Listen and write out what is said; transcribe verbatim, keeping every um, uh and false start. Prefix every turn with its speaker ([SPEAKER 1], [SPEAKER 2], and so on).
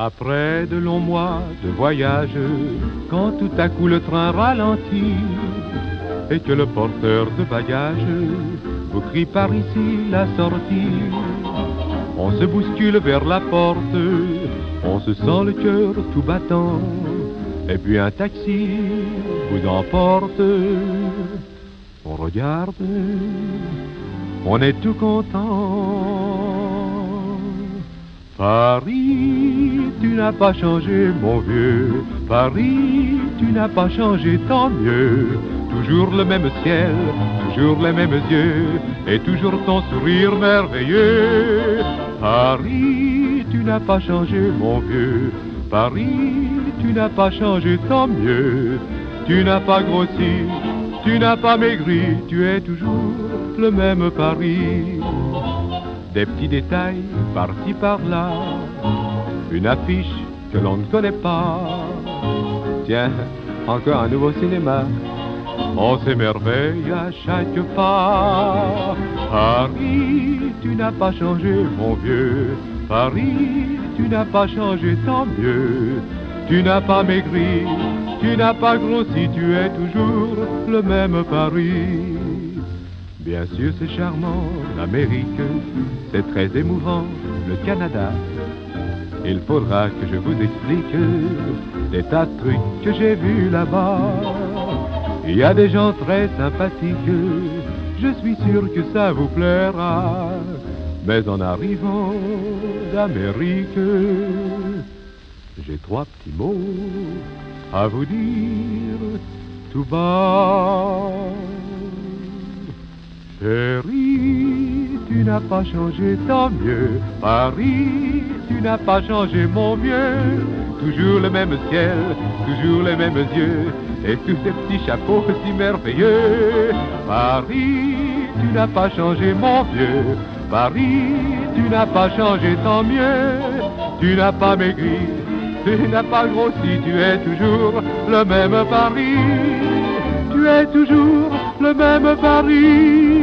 [SPEAKER 1] Après de longs mois de voyage, quand tout à coup le train ralentit et que le porteur de bagages vous crie par ici la sortie, on se bouscule vers la porte, on se sent le cœur tout battant, et puis un taxi vous emporte. On regarde, on est tout content. Paris, tu n'as pas changé, mon vieux. Paris, tu n'as pas changé, tant mieux. Toujours le même ciel, toujours les mêmes yeux, et toujours ton sourire merveilleux. Paris, tu n'as pas changé, mon vieux. Paris, tu n'as pas changé, tant mieux. Tu n'as pas grossi, tu n'as pas maigri, tu es toujours le même Paris. Des petits détails par-ci par-là, une affiche que l'on ne connaît pas. Tiens, encore un nouveau cinéma, on s'émerveille à chaque pas. Paris, tu n'as pas changé, mon vieux. Paris, tu n'as pas changé, tant mieux. Tu n'as pas maigri, tu n'as pas grossi, tu es toujours le même Paris. Bien sûr, c'est charmant, l'Amérique, c'est très émouvant, le Canada. Il faudra que je vous explique des tas de trucs que j'ai vus là-bas. Il y a des gens très sympathiques, je suis sûr que ça vous plaira. Mais en arrivant d'Amérique, j'ai trois petits mots à vous dire tout bas. Chérie, tu n'as pas changé, tant mieux. Paris, tu n'as pas changé, mon vieux. Toujours le même ciel, toujours les mêmes yeux, et tous ces petits chapeaux si merveilleux. Paris, tu n'as pas changé, mon vieux. Paris, tu n'as pas changé, tant mieux. Tu n'as pas maigri, tu n'as pas grossi, tu es toujours le même Paris. Tu es toujours le même Paris.